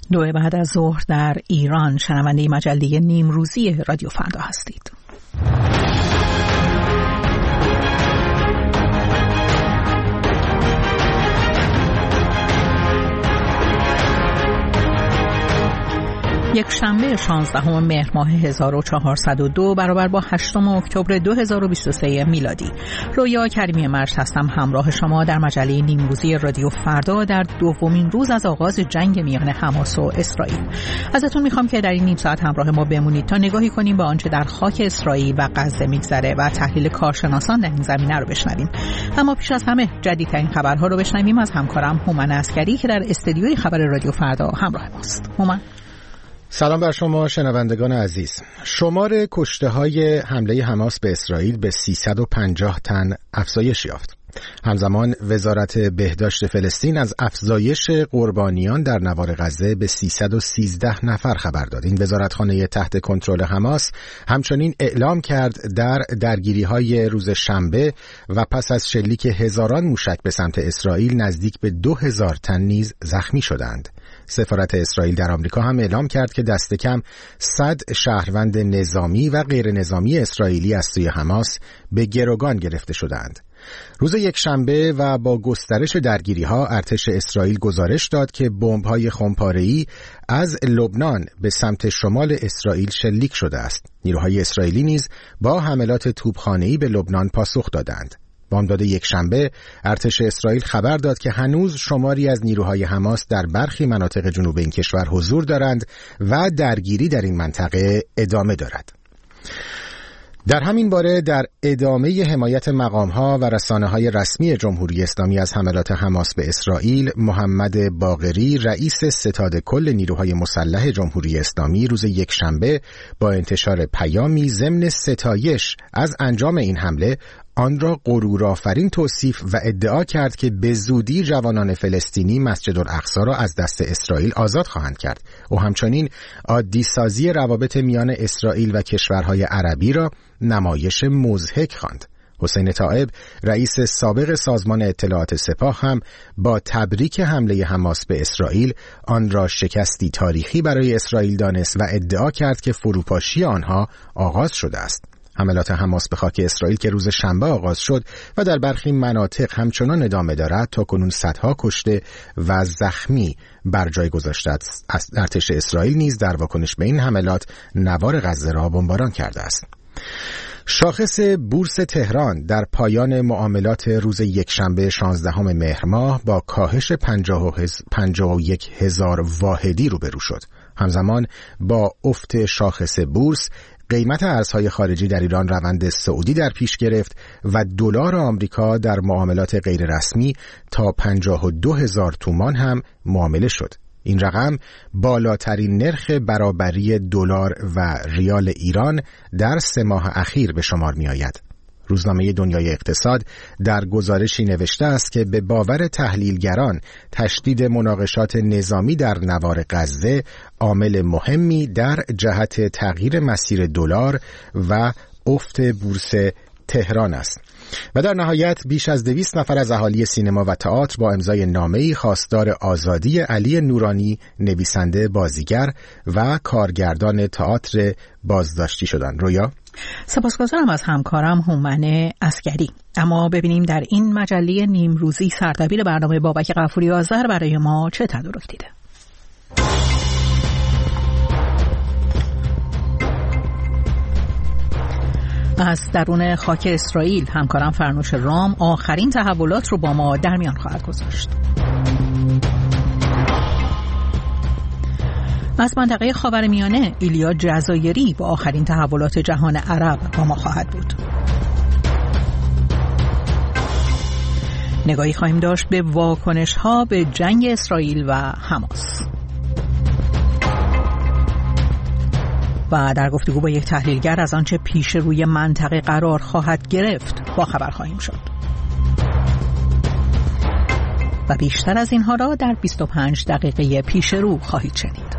2 بعد از ظهر در ایران شنونده مجله نیمروزی رادیو فردا هستید. یک شنبه 16 مهر ماه 1402 برابر با 8 اکتبر 2023 میلادی. رویا کریمی مرج هستم همراه شما در مجله نیمروزی رادیو فردا در دومین روز از آغاز جنگ میان حماس و اسرائیل. ازتون میخوام که در این نیم ساعت همراه ما بمونید تا نگاهی کنیم به آنچه در خاک اسرائیل و غزه میگذره و تحلیل کارشناسان در این زمینه رو بشنویم. اما پیش از همه جدیدترین خبرها رو بشنویم از همکارم هومن عسکری که در استودیوی خبر رادیو فردا همراه ماست. هومن، سلام بر شما شنوندگان عزیز. شمار کشته‌های حمله حماس به اسرائیل به 350 تن افزایش یافت. همزمان وزارت بهداشت فلسطین از افزایش قربانیان در نوار غزه به 313 نفر خبر داد. این وزارتخانه تحت کنترل حماس همچنین اعلام کرد در درگیری‌های روز شنبه و پس از شلیک هزاران موشک به سمت اسرائیل نزدیک به 2000 تن نیز زخمی شدند. سفارت اسرائیل در آمریکا هم اعلام کرد که دست کم 100 شهروند نظامی و غیر نظامی اسرائیلی از سوی حماس به گروگان گرفته شدند. روز یکشنبه و با گسترش درگیری‌ها ارتش اسرائیل گزارش داد که بمب‌های خمپاره‌ای از لبنان به سمت شمال اسرائیل شلیک شده است. نیروهای اسرائیلی نیز با حملات توپخانه‌ای به لبنان پاسخ دادند. بامداد یکشنبه ارتش اسرائیل خبر داد که هنوز شماری از نیروهای حماس در برخی مناطق جنوب این کشور حضور دارند و درگیری در این منطقه ادامه دارد. در همین باره در ادامه حمایت مقام‌ها و رسانه‌های رسمی جمهوری اسلامی از حملات حماس به اسرائیل، محمد باقری رئیس ستاد کل نیروهای مسلح جمهوری اسلامی روز یکشنبه با انتشار پیامی ضمن ستایش از انجام این حمله آن را غرورآفرین توصیف و ادعا کرد که به زودی جوانان فلسطینی مسجد الاقصی را از دست اسرائیل آزاد خواهند کرد. او همچنین عادی سازی روابط میان اسرائیل و کشورهای عربی را نمایش مضحک خواند. حسین طائب رئیس سابق سازمان اطلاعات سپاه هم با تبریک حمله حماس به اسرائیل آن را شکستی تاریخی برای اسرائیل دانست و ادعا کرد که فروپاشی آنها آغاز شده است. حملات حماس به خاک اسرائیل که روز شنبه آغاز شد و در برخی مناطق همچنان ادامه دارد تا کنون صدها کشته و زخمی بر جای گذاشته است. ارتش اسرائیل نیز در واکنش به این حملات نوار غزه را بمباران کرده است. شاخص بورس تهران در پایان معاملات روز یکشنبه 16 مهر ماه با کاهش 51,000 واحدی روبرو شد. همزمان با افت شاخص بورس قیمت ارزهای خارجی در ایران روند صعودی در پیش گرفت و دلار آمریکا در معاملات غیر رسمی تا 52,000 تومان هم معامله شد. این رقم بالاترین نرخ برابری دلار و ریال ایران در 3 ماه اخیر به شمار می آید. روزنامه دنیای اقتصاد در گزارشی نوشته است که به باور تحلیلگران تشدید مناقشات نظامی در نوار غزه عامل مهمی در جهت تغییر مسیر دلار و افت بورس تهران است. و در نهایت بیش از 200 نفر از اهالی سینما و تئاتر با امضای نامه‌ای خواستار آزادی علی نورانی، نویسنده، بازیگر و کارگردان تئاتر بازداشتی شدند. رویا، سپاسگزارم از همکارم هومن عسکری. اما ببینیم در این مجله نیمروزی سردبیر برنامه بابک غفوری آذر برای ما چه تدارک دیده. از درون خاک اسرائیل همکارم فرنوش رام آخرین تحولات رو با ما در میان خواهد گذاشت. از منطقه خاورمیانه ایلیا جزایری با آخرین تحولات جهان عرب با ما خواهد بود. نگاهی خواهیم داشت به واکنش‌ها به جنگ اسرائیل و حماس. و در گفتگو با یک تحلیلگر از آنچه پیش روی منطقه قرار خواهد گرفت با خبر خواهیم شد. و بیشتر از اینها را در 25 دقیقه پیش رو خواهید شنید.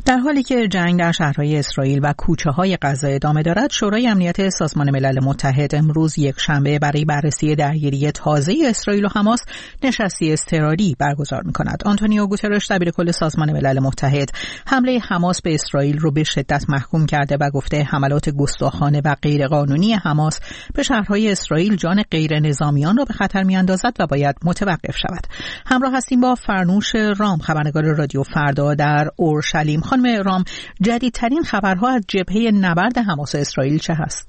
در حالی که جنگ در شهرهای اسرائیل و کوچه‌های غزه ادامه دارد، شورای امنیت سازمان ملل متحد امروز یکشنبه برای بررسی درگیری تازه اسرائیل و حماس نشستی اضطراری برگزار می‌کند. آنتونیو گوترش دبیرکل سازمان ملل متحد حمله حماس به اسرائیل رو به شدت محکوم کرده و گفته حملات گستاخانه و غیرقانونی حماس به شهرهای اسرائیل جان غیر نظامیان را به خطر می‌اندازد و باید متوقف شود. همراه هستیم با فرنوش رام، خبرنگار رادیو فردا در اورشلیم. خانم رام، جدیدترین خبرها از جبهه نبرد حماس و اسرائیل چه هست؟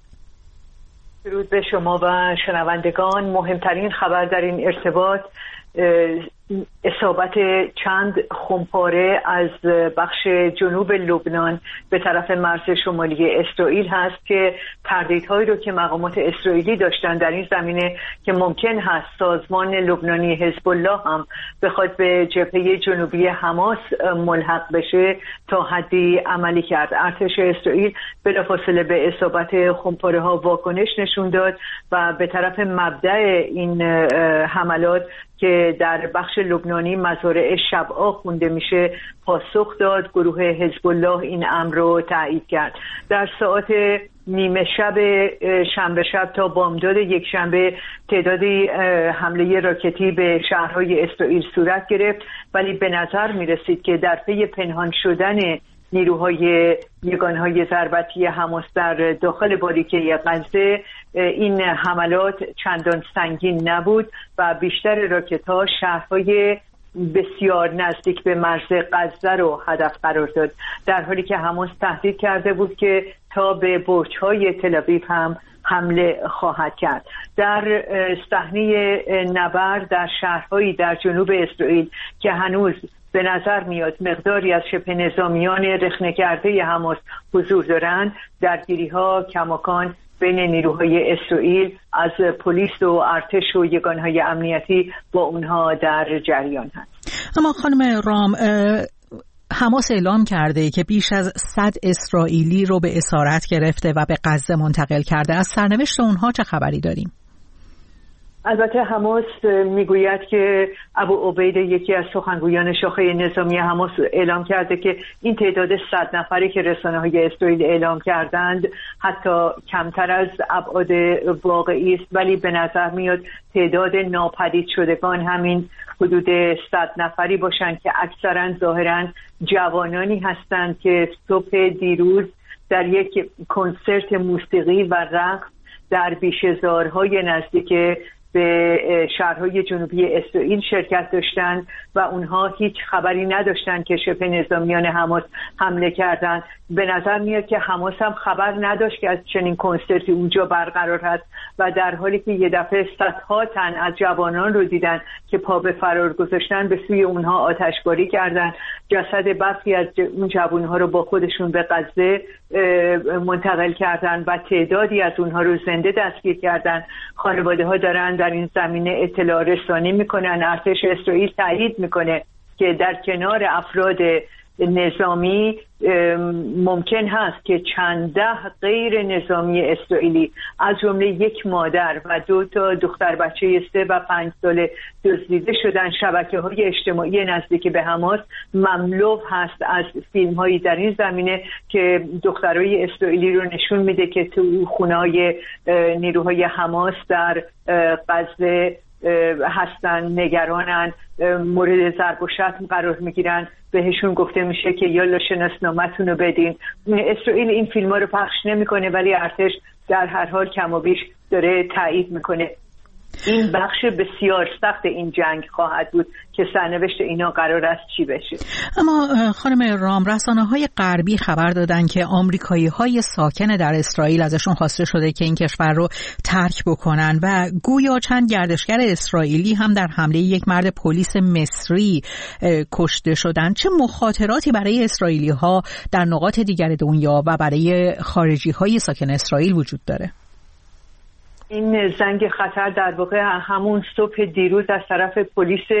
درود به شما و شنوندگان. مهمترین خبر در این ارتباط اصابت چند خمپاره از بخش جنوب لبنان به طرف مرز شمالی اسرائیل هست که تردیدهایی رو که مقامات اسرائیلی داشتن در این زمینه که ممکن هست سازمان لبنانی حزب الله هم بخواد به جبهه جنوبی حماس ملحق بشه تا حدی عملی کرد. ارتش اسرائیل بلافاصله به اصابت خمپاره ها واکنش نشون داد و به طرف مبدأ این حملات که در بخش لبنانی مزارع شبعا خونده میشه پاسخ داد. گروه حزب الله این امر رو تایید کرد. در ساعات نیمه شب شنبه شب تا بامداد یک شنبه تعدادی حمله راکتی به شهرهای اسرائیل صورت گرفت، ولی به نظر میرسید که در پی پنهان شدن نیروهای یگانهای ضربتی حماس در داخل باریکه غزه این حملات چندان سنگین نبود و بیشتر راکت‌ها شهرهای بسیار نزدیک به مرز غزه رو هدف قرار داد، در حالی که حماس تهدید کرده بود که تا به برج‌های تل‌آویو هم حمله خواهد کرد. در صحنه نبرد در شهرهایی در جنوب اسرائیل که هنوز به نظر میاد مقداری از شبه نظامیان رخنه کرده حماس حضور دارند، درگیری‌ها کماکان بین نیروهای اسرائیل از پلیس و ارتش و یگانهای امنیتی با اونها در جریان هست. اما خانم رام، حماس اعلام کرده که بیش از 100 اسرائیلی رو به اسارت گرفته و به غزه منتقل کرده. از سرنوشت اونها چه خبری داریم؟ البته حماس میگوید که ابو عبیده یکی از سخنگویان شاخه نظامی حماس اعلام کرده که این تعداد 100 نفری که رسانه‌های اسرائیل اعلام کردند حتی کمتر از ابعاد واقعی است، ولی به نظر میاد تعداد ناپدید شدگان همین حدود 100 نفری باشند که اکثرا ظاهرا جوانانی هستند که صبح دیروز در یک کنسرت موسیقی و رقص در بیشه‌زارهای نزدیک به شهرهای جنوبی اسرائیل شرکت داشتند و اونها هیچ خبری نداشتند که شبه نظامیان حماس حمله کردند. به نظر میاد که حماس هم خبر نداشت که از چنین کنسرتی اونجا برقرار هست و در حالی که یه دفعه صدها تن از جوانان رو دیدن که پا به فرار گذاشتن به سوی اونها آتشباری کردند. جسد برخی از اون جوانها رو با خودشون به غزه منتقل کردند و تعدادی از اونها رو زنده دستگیر کردند. خانواده ها دارن در این زمینه اطلاع رسانی میکنن. ارتش اسرائیل تایید میکنه که در کنار افراد نظامی ممکن هست که چند ده غیر نظامی اسرائیلی از جمله یک مادر و 2 دختر بچه 3 و 5 ساله دزدیده شدن. شبکه‌های اجتماعی نزدیک به حماس مملو هست از فیلم‌هایی در این زمینه که دخترای اسرائیلی رو نشون میده که تو خونه‌های نیروهای حماس در غزه هستن، نگرانن، مورد ضرب و شتم قرار میگیرن، بهشون گفته میشه که یالا شناسنامه‌تون رو بدین. اسرائیل این فیلم‌ها رو پخش نمیکنه ولی ارتش در هر حال کم و بیش داره تایید میکنه. این بخش بسیار سخت این جنگ خواهد بود که سرنوشت اینا قرار است چی بشه. اما خانم رام، رسانه‌های غربی خبر دادن که آمریکایی‌های ساکن در اسرائیل ازشون خواسته شده که این کشور رو ترک بکنن و گویا چند گردشگر اسرائیلی هم در حمله یک مرد پلیس مصری کشته شدن. چه مخاطراتی برای اسرائیلی‌ها در نقاط دیگر دنیا و برای خارجی‌های ساکن اسرائیل وجود داره؟ این زنگ خطر در واقع همون صبح دیروز از طرف پلیس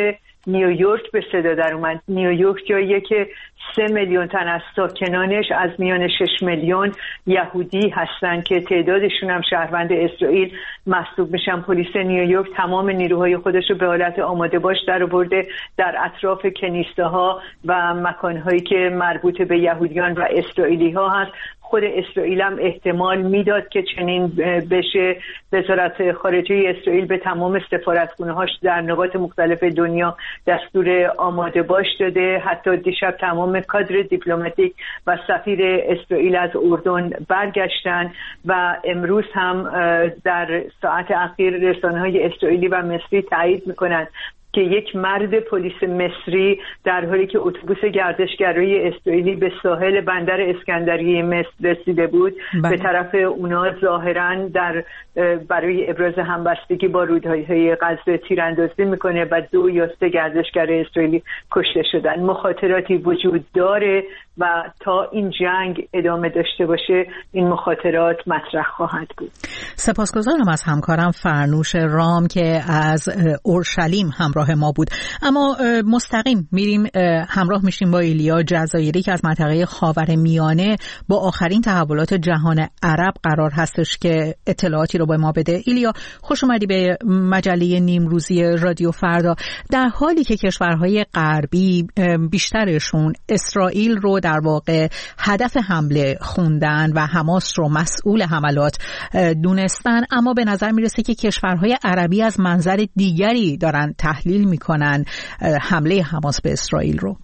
نیویورک به صدا در اومد. نیویورک جاییه که 3 میلیون تن از ساکنانش از میان 6 میلیون یهودی هستن که تعدادشون هم شهروند اسرائیل محسوب میشن. پلیس نیویورک تمام نیروهای خودش رو به حالت آماده باش در آورده در اطراف کنیسه‌ها و مکانهایی که مربوط به یهودیان و اسرائیلی ها هست. خود اسرائیل هم احتمال میداد که چنین بشه. وزارت خارجه اسرائیل به تمام سفارتخونه‌هاش در نقاط مختلف دنیا دستور آماده باش داده. حتی دیشب تمام کادر دیپلماتیک و سفیر اسرائیل از اردن برگشتن و امروز هم در ساعت اخیر رسانه‌های اسرائیلی و مصری تایید میکنند که یک مرد پلیس مصری در حالی که اتوبوس گردشگرای اسرائیلی به ساحل بندر اسکندریه مصر رسیده بود به طرف اونا ظاهراً برای ابراز همبستگی با رویدادهای غزه تیراندازی میکنه و 2 یا 3 گردشگر اسرائیلی کشته شدن. مخاطراتی وجود داره و تا این جنگ ادامه داشته باشه این مخاطرات مطرح خواهد بود. سپاسگزارم از همکارم فرنوش رام که از اورشلیم همراه ما بود. اما مستقیم میریم همراه میشیم با ایلیا جزایری که از منطقه خاورمیانه با آخرین تحولات جهان عرب قرار هستش که اطلاعاتی رو به ما بده. ایلیا خوش اومدی به مجله نیمروزی رادیو فردا. در حالی که کشورهای غربی بیشترشون اسرائیل رو در واقع هدف حمله خوندن و حماس رو مسئول حملات دونستن، اما به نظر میرسه که کشورهای عربی از منظر دیگری دارن تحلیل میکنن حمله حماس به اسرائیل رو.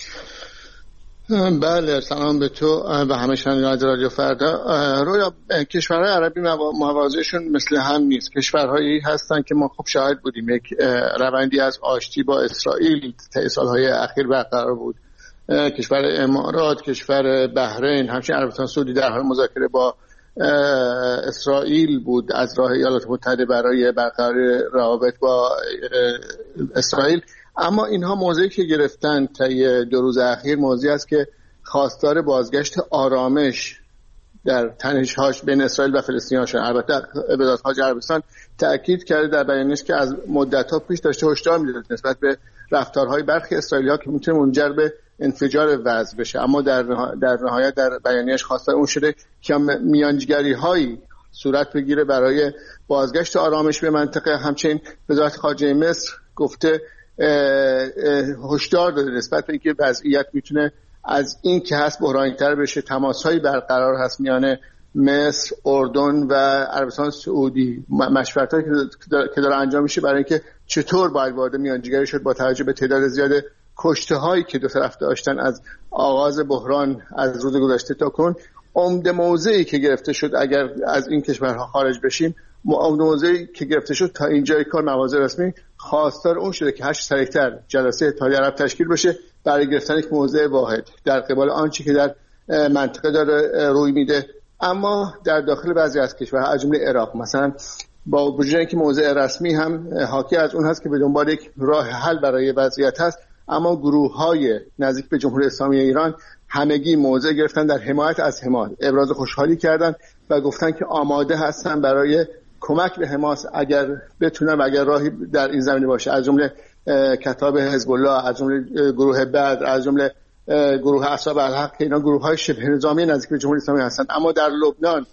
بله، سلام به تو و همه شنوندگان رادیو فردا. رویا کشورهای عربی مواضعشون مثل هم نیست. کشورهایی هستن که ما خوب شاهد بودیم یک روندی از آشتی با اسرائیل طی سالهای اخیر برقرار بود. کشور امارات، کشور بحرین، همچنین عربستان سعودی در حال مذاکره با اسرائیل بود از راه ایالات متحده برای برقراری روابط با اسرائیل. اما اینها موضعی که گرفتن طی 2 روز اخیر موضعی است که خواستار بازگشت آرامش در تنش‌هاش بین اسرائیل و فلسطینی‌ها شد. البته وزارت خارجه عربستان تأکید کرده در بیانیه‌اش که از مدت‌ها پیش داشته هشدار می‌داد نسبت به رفتارهای برخی اسرائیلی‌ها که میتونه منجر به انفجار وضع بشه. اما در نهایت در بیانیه‌اش خواستار اون شده که میانجیگری‌هایی صورت بگیره برای بازگشت آرامش به منطقه. همچنین وزارت خارجه مصر گفته هشدار داده نسبت به اینکه وضعیت میتونه از این که هست بحرانی‌تر بشه. تماس‌هایی برقرار هست میان مصر، اردن و عربستان سعودی، مشورت‌هایی که داره انجام میشه برای اینکه چطور باید وارد میانجیگری شد با توجه به تعداد زیاد کشته‌هایی که دو طرف داشتن از آغاز بحران از روز گذشته تا کنون. عمده موضعی که گرفته شد اگر از این کشورها خارج بشیم، عمده موضعی که گرفته شد تا اینجای کار مواضع رسمی خواستار اون شده که هر چه سریعتر جلسه اتحادیه عرب تشکیل بشه برای گرفتن یک موضع واحد در قبال آنچه که در منطقه داره روی میده. اما در داخل بعضی از کشورها از جمله عراق مثلا با وجود اینکه موضع رسمی هم حاکی از اون هست که به دنبال یک راه حل برای وضعیت هست، اما گروه‌های نزدیک به جمهوری اسلامی ایران همگی موضع گرفتن در حمایت از حماس، ابراز خوشحالی کردن و گفتن که آماده هستن برای کمک به حماس اگر بتونن و اگر راهی در این زمینه باشه. از جمله کتاب حزب الله، از جمله گروه بدر، از جمله گروه اصحاب الحق که اینا گروه‌های شبه نظامی نزدیک به جمهوری اسلامی هستن. اما در لبنان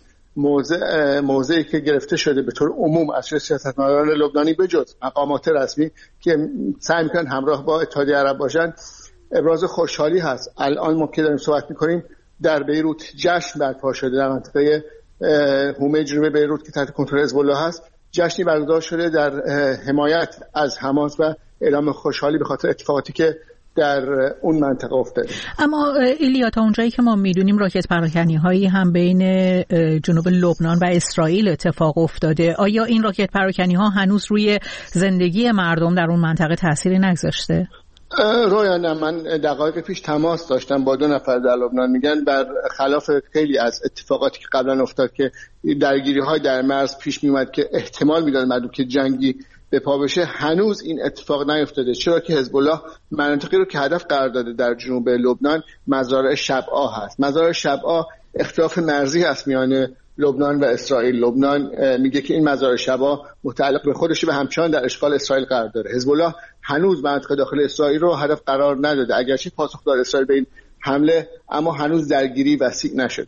موضعی که گرفته شده به طور عموم از سیاستمداران لبنانی بجز مقامات رسمی که سعی می‌کنن همراه با اتحادیه عرب باشن ابراز خوشحالی هست. الان ما که داریم صحبت می‌کنیم در بیروت جشن برپا شده، در منطقه حومه جنوبی بیروت که تحت کنترل حزب الله هست جشنی برگزار شده در حمایت از حماس و اعلام خوشحالی به خاطر اتفاقاتی که در اون منطقه افتاده. اما ایلیا تا اونجایی که ما میدونیم راکت پراکنی‌هایی هم بین جنوب لبنان و اسرائیل اتفاق افتاده. آیا این راکت پراکنی‌ها هنوز روی زندگی مردم در اون منطقه تأثیری نگذاشته؟ رویانه من دقایق پیش تماس داشتم با 2 نفر در لبنان. میگن بر خلاف خیلی از اتفاقاتی که قبلا افتاد که درگیری‌های در مرز پیش میومد که احتمال میداد مردم که جنگی به پا بشه، هنوز این اتفاق نیفتاده. چرا که حزب الله مناطقی رو که هدف قرار داده در جنوب لبنان مزارع شبعا هست. مزارع شبعا اختلاف مرزی هست میان لبنان و اسرائیل. لبنان میگه که این مزارع شبعا متعلق به خودشه و همچنان در اشغال اسرائیل قرار داره. حزب الله هنوز مناطق داخل اسرائیل رو هدف قرار نداده، اگرچه پاسخدار اسرائیل به این حمله، اما هنوز درگیری وسیع نشد.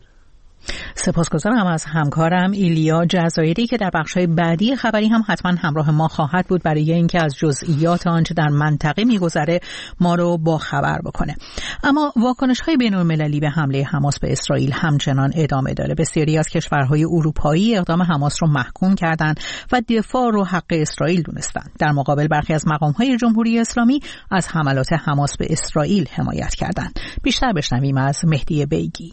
سپاسگزارم از همکارم ایلیا جزایری که در بخش‌های بعدی خبری هم حتما همراه ما خواهد بود برای اینکه از جزئیات آنچه در منطقه می‌گذره ما رو با خبر بکنه. اما واکنش‌های بین‌المللی به حمله حماس به اسرائیل همچنان ادامه داره. بسیاری از کشورهای اروپایی اقدام حماس رو محکوم کردند و دفاع رو حق اسرائیل دونستند. در مقابل برخی از مقام‌های جمهوری اسلامی از حملات حماس به اسرائیل حمایت کردند. بیشتر بشنویم از مهدی بیگی.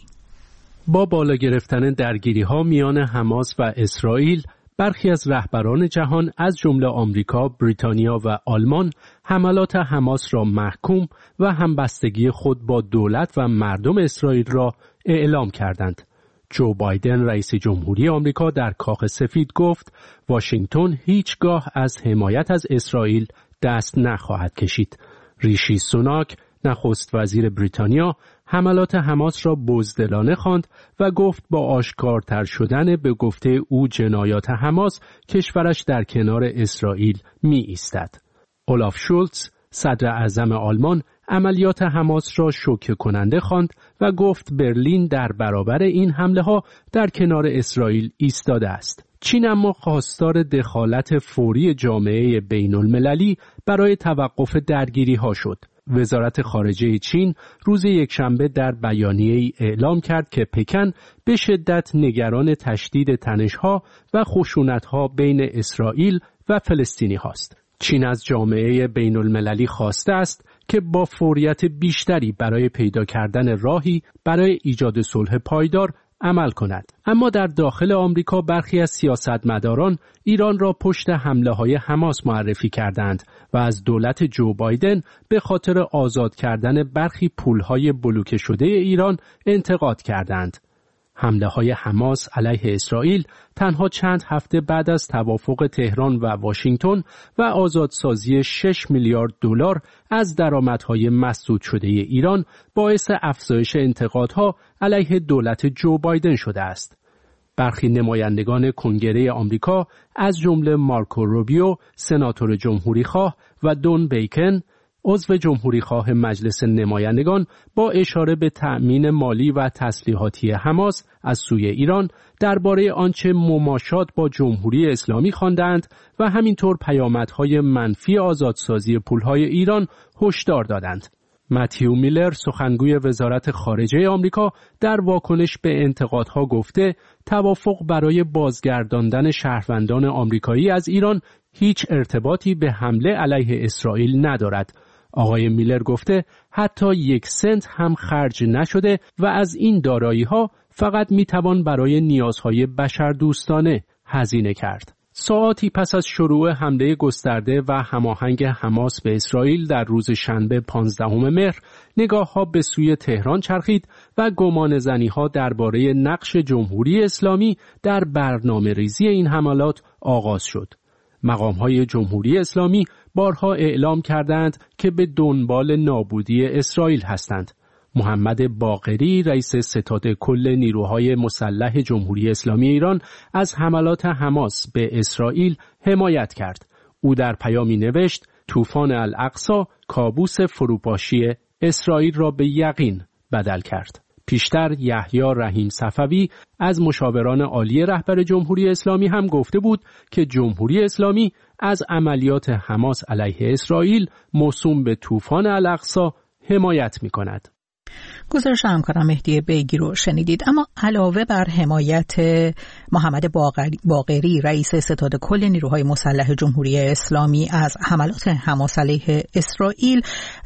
با بالا گرفتن درگیری‌ها میان حماس و اسرائیل، برخی از رهبران جهان از جمله آمریکا، بریتانیا و آلمان حملات حماس را محکوم و همبستگی خود با دولت و مردم اسرائیل را اعلام کردند. جو بایدن رئیس جمهوری آمریکا در کاخ سفید گفت واشنگتن هیچگاه از حمایت از اسرائیل دست نخواهد کشید. ریشی سوناک نخست وزیر بریتانیا حملات حماس را بزدلانه خواند و گفت با آشکارتر شدن به گفته او جنایات حماس کشورش در کنار اسرائیل می ایستد. اولاف شولتز صدر اعظم آلمان عملیات حماس را شوکه کننده خواند و گفت برلین در برابر این حمله ها در کنار اسرائیل ایستاده است. چین اما خواستار دخالت فوری جامعه بین المللی برای توقف درگیری ها شد. وزارت خارجه چین روز یکشنبه در بیانیه‌ای اعلام کرد که پکن به شدت نگران تشدید تنش‌ها و خشونت‌ها بین اسرائیل و فلسطینی هاست. چین از جامعه بین المللی خواسته است که با فوریت بیشتری برای پیدا کردن راهی برای ایجاد صلح پایدار عمل کند. اما در داخل آمریکا برخی از سیاستمداران ایران را پشت حمله‌های حماس معرفی کردند و از دولت جو بایدن به خاطر آزاد کردن برخی پول‌های بلوکه شده ایران انتقاد کردند. حمله‌های حماس علیه اسرائیل تنها چند هفته بعد از توافق تهران و واشنگتن و آزادسازی 6 میلیارد دلار از درآمدهای مسدود شده ایران باعث افزایش انتقادها علیه دولت جو بایدن شده است. برخی نمایندگان کنگره آمریکا از جمله مارکو روبیو، سناتور جمهوریخواه و دون بیکن، عضو جمهوریخواه مجلس نمایندگان، با اشاره به تأمین مالی و تسلیحاتی حماس از سوی ایران درباره آنچه مماشات با جمهوری اسلامی خواندند و همینطور پیامدهای منفی آزادسازی پولهای ایران هشدار دادند. متیو میلر سخنگوی وزارت خارجه آمریکا در واکنش به انتقادها گفته توافق برای بازگرداندن شهروندان آمریکایی از ایران هیچ ارتباطی به حمله علیه اسرائیل ندارد. آقای میلر گفته حتی 1 سنت هم خرج نشده و از این دارایی‌ها فقط میتوان برای نیازهای بشردوستانه هزینه کرد. ساعاتی پس از شروع حمله گسترده و هماهنگ حماس به اسرائیل در روز شنبه 15 مهر، نگاه‌ها به سوی تهران چرخید و گمانه‌زنی‌ها درباره نقش جمهوری اسلامی در برنامه‌ریزی این حملات آغاز شد. مقام‌های جمهوری اسلامی بارها اعلام کردند که به دنبال نابودی اسرائیل هستند. محمد باقری رئیس ستاد کل نیروهای مسلح جمهوری اسلامی ایران از حملات حماس به اسرائیل حمایت کرد. او در پیامی نوشت طوفان الاقصی کابوس فروپاشی اسرائیل را به یقین بدل کرد. پیشتر یحیی رحیم صفوی از مشاوران عالی رهبر جمهوری اسلامی هم گفته بود که جمهوری اسلامی از عملیات حماس علیه اسرائیل موسوم به طوفان الاقصی حمایت می‌کند. گزارش همکارم مهدی بیگی رو شنیدید. اما علاوه بر حمایت محمد باقری رئیس ستاد کل نیروهای مسلح جمهوری اسلامی از حملات حماس علیه اسرائیل،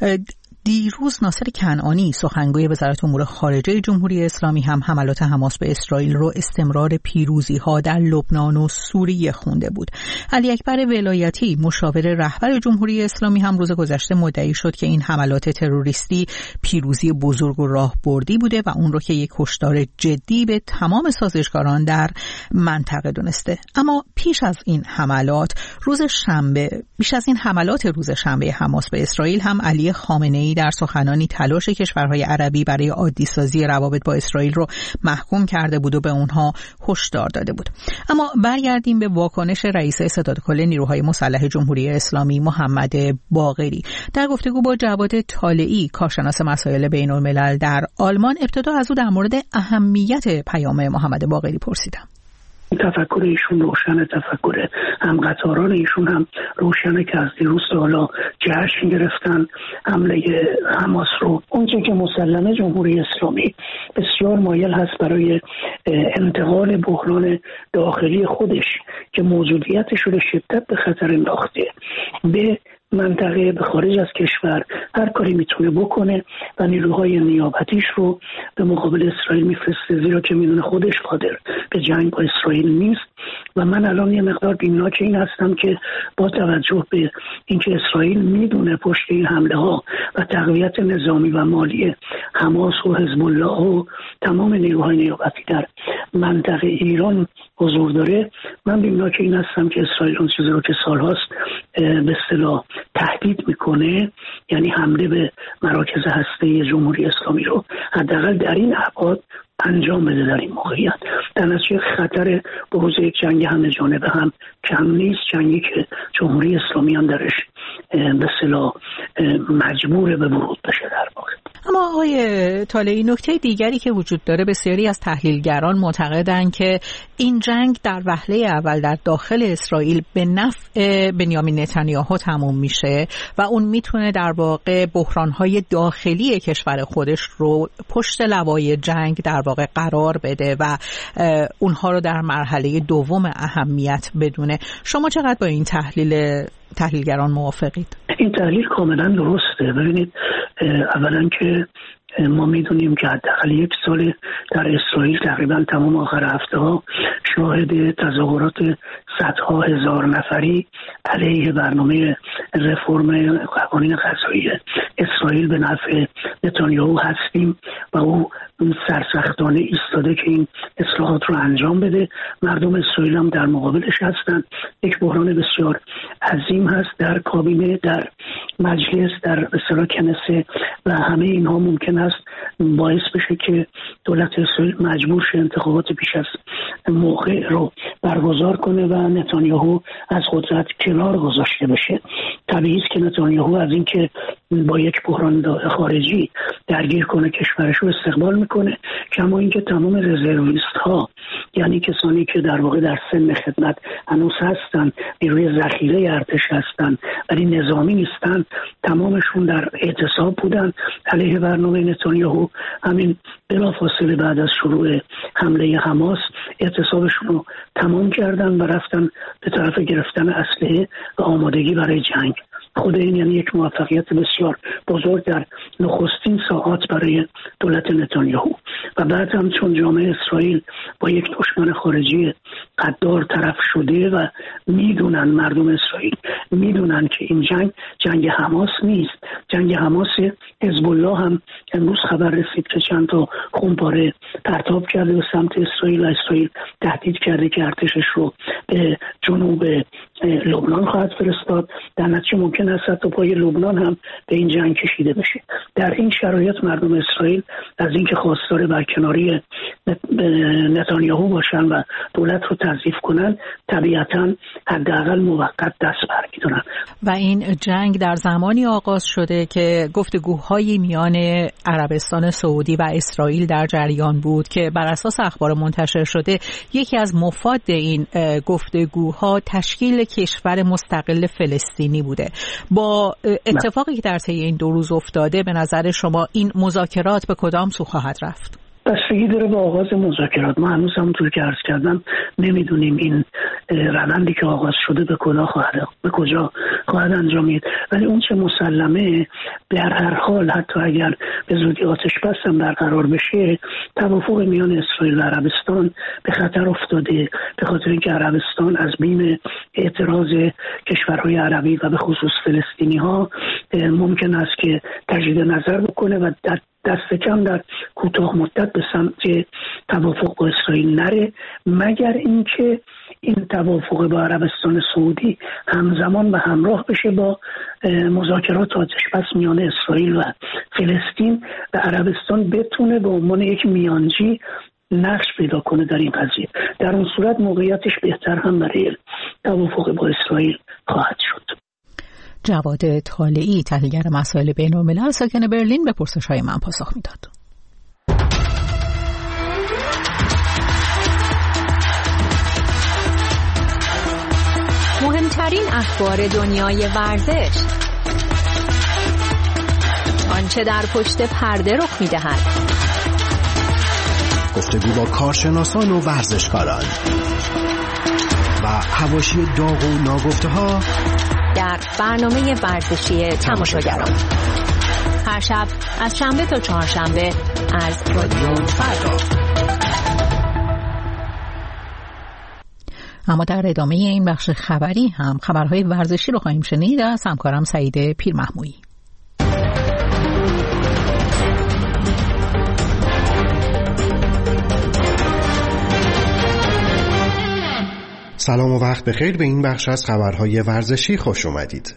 دیروز ناصر کنعانی سخنگوی وزارت امور خارجه جمهوری اسلامی هم حملات حماس به اسرائیل رو استمرار پیروزی‌ها در لبنان و سوریه خونده بود. علی اکبر ولایتی مشاور رهبر جمهوری اسلامی هم روز گذشته مدعی شد که این حملات تروریستی پیروزی بزرگ و راهبردی بوده و اون رو که یک هشدار جدی به تمام سازشکاران در منطقه دونسته. اما پیش از این حملات روز شنبه حماس به اسرائیل هم علی خامنه‌ای در سخنانی تلاش کشورهای عربی برای عادی‌سازی روابط با اسرائیل رو محکوم کرده بود و به اونها هشدار داده بود. اما برگردیم به واکنش رئیس ستاد کل نیروهای مسلح جمهوری اسلامی محمد باقری. در گفتگو با جواد طالعی کارشناس مسائل بین‌الملل در آلمان، ابتدا از او در مورد اهمیت پیام محمد باقری پرسیدم. تفکر ایشون روشنه، تفکر همقطاران ایشون هم روشنه که از دیروز حالا جشن گرفتن حمله حماس رو. اونچه که مسلمه جمهوری اسلامی بسیار مایل هست برای انتقال بحران داخلی خودش که موجودیتش رو شدت به خطر انداخته به منطقه، به خارج از کشور هر کاری میتونه بکنه و نیروهای نیابتیش رو به مقابل اسرائیل میفرسته، زیرا که میدونه خودش قادر به جنگ با اسرائیل نیست. و من الان یه مقدار بی‌ناک این هستم که با توجه به اینکه اسرائیل میدونه پشت این حمله ها و تقویت نظامی و مالی حماس و حزب الله و تمام نیروهای نیابتی در منطقه ایران حضور داره، من بی‌ناک این هستم که اسرائیل اون چیزی رو که سالهاست به اصطلاح تهدید میکنه، یعنی حمله به مراکز هسته جمهوری اسلامی رو حداقل در این ابعاد انجام بده در این موقعیت. در نتیجه خطر بروز یک جنگ همه جانبه هم کم نیست، جنگی که جمهوری اسلامی هم درش به اصطلاح مجبوره به ورود بشه در واقع. اما آقای طالعی، نکته دیگری که وجود داره، بسیاری از تحلیلگران معتقدند که این جنگ در وهله اول در داخل اسرائیل به نفع بنیامین نتانیاهو تموم میشه و اون میتونه در واقع بحرانهای داخلی کشور خودش رو پشت لوای جنگ در واقع قرار بده و اونها رو در مرحله دوم اهمیت بدونه. شما چقدر با این تحلیلگران موافقید؟ این تحلیل کاملا درسته. ببینید، اولا که ما میدونیم که حداقل یک سال در اسرائیل تقریبا تمام آخر هفته ها شاهد تظاهرات صدها هزار نفری علیه برنامه رفرم قوانین قضایی اسرائیل به نفع نتانیاهو هستیم و او سرسختانه ایستاده که این اصلاحات رو انجام بده. مردم اسرائیل هم در مقابلش هستند. یک بحران بسیار عظیم هست در کابینه، در مجلس، در اصطلاح کنسه و همه اینها ممکن است باعث بشه که دولت اسرائیل مجبور شه انتخابات پیش از موقع رو برگزار کنه و نتانیاهو از قدرت کنار گذاشته بشه. طبیعی است که نتانیاهو از اینکه با یک بحران خارجی درگیر کنه کشورش رو استقبال میکنه، کما اینکه تمام رزرویست ها، یعنی کسانی که در واقع در سن خدمت هنوز هستن، نیروی ذخیره ارتش هستن ولی نظامی نیستن، تمامشون در اعتصاب بودن علیه برنامه نتانیاهو. همین بلافاصله بعد از شروع حمله حماس اعتصابشون رو تمام کردن و رفتن به طرف گرفتن اسلحه و آمادگی برای جنگ. خود این یعنی یک موفقیت بسیار بزرگ در نخستین ساعات برای دولت نتانیاهو. و بعد هم چون جامعه اسرائیل با یک دشمن خارجی قدار طرف شده و میدونن، مردم اسرائیل میدونن که این جنگ حماس نیست، جنگ حماس. حزب الله هم امروز خبر رسید که چند تا خونپاره پرتاب کرده به سمت اسرائیل و اسرائیل تهدید کرده که ارتشش رو به جنوب لبنان خواهد فرستاد. در نتیجه ممکن است حتی پای لبنان هم به این جنگ کشیده بشه. در این شرایط مردم اسرائیل از اینکه خواستار برکناری نتانیاهو باشن و دولت رو تضعیف کنن، طبیعتاً حداقل موقت دست برمی‌دارن. و این جنگ در زمانی آغاز شده که گفتگوهای میان عربستان سعودی و اسرائیل در جریان بود که بر اساس اخبار منتشر شده یکی از مفاد این گفتگوها تشکیل کشور مستقل فلسطینی بوده. با اتفاقی که در طی این 2 روز افتاده، به نظر شما این مذاکرات به کدام سو خواهد رفت؟ بستگی داره به آغاز مذاکرات. ما هنوز همونطور که عرض کردم نمیدونیم این روندی که آغاز شده به کجا خواهد انجامید، ولی اون چه مسلمه در هر حال حتی اگر به زودی آتش بس هم برقرار بشه، توافق میان اسرائیل و عربستان به خطر افتاده، به خاطر اینکه عربستان از بیم اعتراض کشورهای عربی و به خصوص فلسطینی ها ممکن است که تجدید نظر بکنه و دست کم در کوتاه مدت به سمت توافق با اسرائیل نره، مگر اینکه این توافق با عربستان سعودی همزمان و همراه بشه با مذاکرات آتش‌بس میان اسرائیل و فلسطین و عربستان بتونه به عنوان یک میانجی نقش پیدا کنه در این قضیه. در اون صورت موقعیتش بهتر هم برای توافق با اسرائیل خواهد شد. جواد طالعی، تحلیلگر مسائل بین‌الملل ساکن برلین، به پرسش‌های من پاسخ میداد. مهمترین اخبار دنیای ورزش، آنچه در پشت پرده رخ می‌دهد، گفتگو با کارشناسان و ورزشکاران و حواشی داغ و ناگفته‌ها در برنامه ورزشی تماشاگران، هر شب از شنبه تا چهارشنبه از رادیو فردا. اما در ادامه این بخش خبری هم خبرهای ورزشی رو خواهیم شنید از همکارم سعید پیرمحمودی. سلام و وقت بخیر. به این بخش از خبرهای ورزشی خوش اومدید.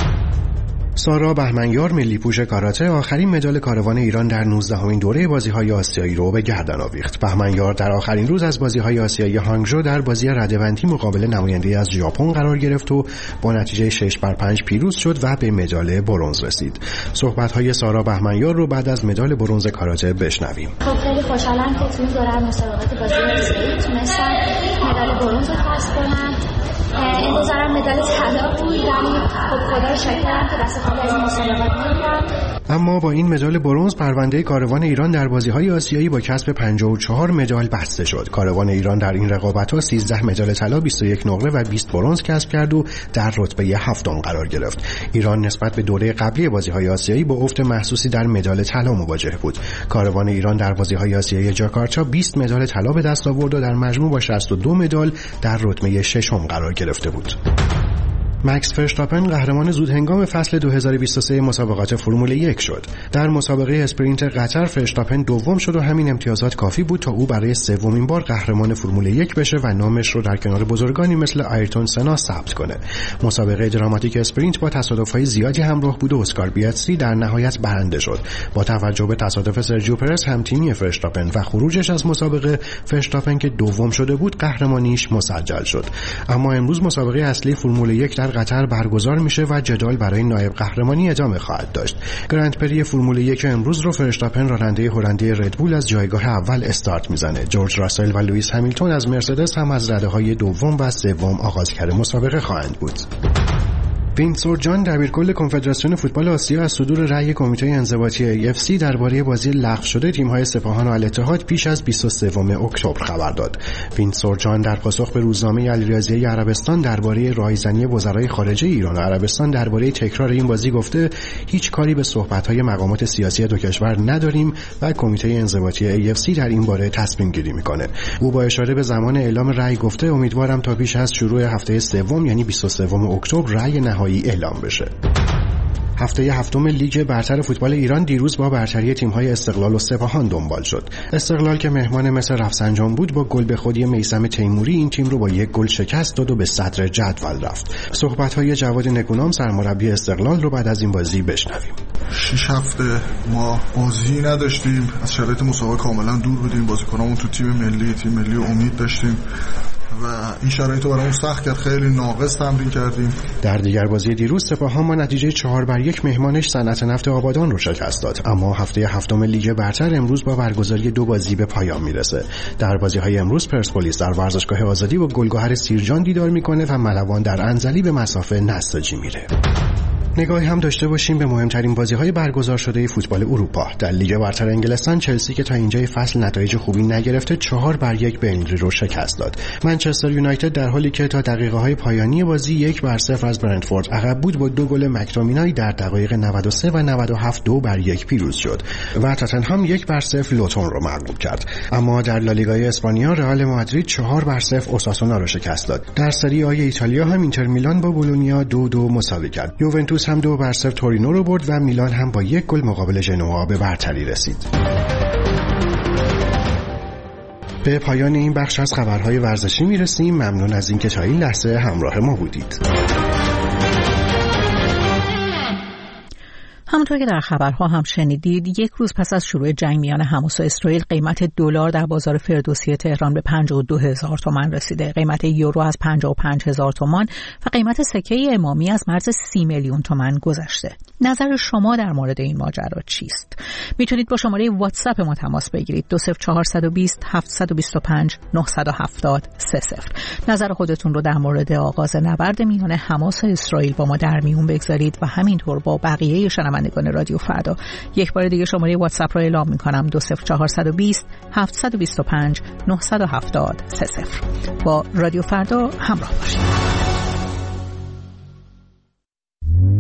سارا بهمنیار، ملی پوش کاراته، آخرین مدال کاروان ایران در 19مین دوره بازی‌های آسیایی رو به گردن آویخت. بهمنیار در آخرین روز از بازی‌های آسیایی هانگژو در بازی رده‌بندی مقابل نماینده از ژاپن قرار گرفت و با نتیجه 6-5 پیروز شد و به مدال برنز رسید. صحبت‌های سارا بهمنیار رو بعد از مدال برنز کاراته بشنویم. خیلی خوشحالم که توی دوره مسابقات بازی آسیایی تونستم مدال برنز رو کسب کنم. این گذارم مدال طلا بود، ولی خب خدا رو شکرم که دست خالی از این مسابقات نمی‌رم. اما با این مدال برنز پرونده کاروان ایران در بازی‌های آسیایی با کسب 54 مدال بسته شد. کاروان ایران در این رقابت‌ها 13 مدال طلا، 21 نقره و 20 برنز کسب کرد و در رتبه هفتم قرار گرفت. ایران نسبت به دوره قبلی بازی‌های آسیایی با افت محسوسی در مدال طلا مواجه بود. کاروان ایران در بازی‌های آسیایی جاکارتا 20 مدال طلا به دست آورد و در مجموع با 62 مدال در رتبه ششم قرار گرفته بود. مکس فرشتاپن قهرمان زودهنگام فصل 2023 مسابقات فرمول 1 شد. در مسابقه اسپرینت قطر فرشتاپن دوم شد و همین امتیازات کافی بود تا او برای سومین بار قهرمان فرمول 1 بشه و نامش رو در کنار بزرگانی مثل آیرتون سنا ثبت کنه. مسابقه دراماتیک اسپرینت با تصادف‌های زیادی همراه بود و اسکار بیاتسی در نهایت برنده شد. با توجه به تصادف سرجیو پرز همتیمی فرشتاپن و خروجش از مسابقه، فرشتاپن که دوم شده بود قهرمانیش مسجل شد. اما امروز مسابقه اصلی فرمول 1 در قطر برگزار میشه و جدال برای نایب قهرمانی ادامه خواهد داشت. گرند پری فرمول 1 امروز رو فرشتاپن راننده هلندی ردبول از جایگاه اول استارت میزنه. جورج راسل و لوئیس همیلتون از مرسدس هم از رده‌های دوم و سوم آغازگر مسابقه خواهند بود. وینسور جان دبیرکل کنفدراسیون فوتبال آسیا از صدور رأی کمیته انضباطی AFC درباره بازی لغو شده تیم‌های سپاهان و الاتحاد پیش از 23 اکتبر خبر داد. وینسور جان در پاسخ به روزنامه الریاضیه عربستان درباره رایزنی وزرای خارجه ایران و عربستان درباره تکرار این بازی گفته هیچ کاری به صحبت‌های مقامات سیاسی دو کشور نداریم و کمیته انضباطی AFC در این باره تصمیم گیری می‌کنه. او با اشاره به زمان اعلام رأی گفته امیدوارم تا پیش از شروع هفته سوم یعنی 23 اکتبر رأی نهایی اعلام بشه. هفته هفتم لیگ برتر فوتبال ایران دیروز با برتری تیم‌های استقلال و سپاهان دنبال شد. استقلال که مهمان مس رفسنجان بود با گل به خودی میثم تیموری این تیم رو با یک گل شکست داد و به صدر جدول رفت. صحبت‌های جواد نکونام سرمربی استقلال رو بعد از این بازی بشنویم. 6 هفته ما بازی نداشتیم، از شرایط مسابقه کاملا دور بودیم، بازیکنامون تو تیم ملی امید داشتیم و این شرایط رو برامون سخت کرد. خیلی ناقص تمرین کردیم. در دیگر بازی دیروز سپاهان با نتیجه 4-1 مهمانش صنعت نفت آبادان رو شکست داد. اما هفته هفتم لیگ برتر امروز با برگزاری 2 بازی به پایان میرسه. در بازی‌های امروز پرسپولیس در ورزشگاه آزادی با گلگهر سیرجان دیدار میکنه و ملوان در انزلی به مسافه نساجی میره. نگاهی هم داشته باشیم به مهمترین بازی‌های برگزار شده فوتبال اروپا. در لیگ برتر انگلستان چلسی که تا اینجای فصل نتایج خوبی نگرفته 4-1 بینلی رو شکست داد. منچستر یونایتد در حالی که تا دقیقه‌های پایانی بازی 1-0 از برنتفورد عقب بود با 2 گل مک‌تامینای در دقایق 93 و 97 2-1 پیروز شد و تاتنهام 1-0 لوتون رو مغلوب کرد. اما در لالیگای اسپانیا رئال مادرید 4-0 اوساسونا رو شکست داد. در سری آ ایتالیا هم اینتر میلان با بولونیا 2-2 مساوی کرد. یوونتوس هم 2-0 تورینو رو برد و میلان هم با 1 گل مقابل ژنوا به برتری رسید. به پایان این بخش از خبرهای ورزشی میرسیم. ممنون از اینکه تا این لحظه همراه ما بودید. همونطور که در خبرها هم شنیدید، یک روز پس از شروع جنگ میان حماس و اسرائیل قیمت دلار در بازار فردوسی تهران به 52,000 تومان رسیده. قیمت یورو از 55,000 تومان و قیمت سکه امامی از مرز 30 میلیون تومان گذشته. نظر شما در مورد این ماجرا چیست؟ میتونید با شماره واتساپ ما تماس بگیرید 20420 725 970 30. نظر خودتون رو در مورد آغاز نبرد میان حماس و اسرائیل با ما در میون بگذارید و همینطور با بقیه شنوندگان رادیو فردا. یک بار دیگه شماره واتساپ رو اعلام میکنم 20420 725 970 30. با رادیو فردا همراه باشید.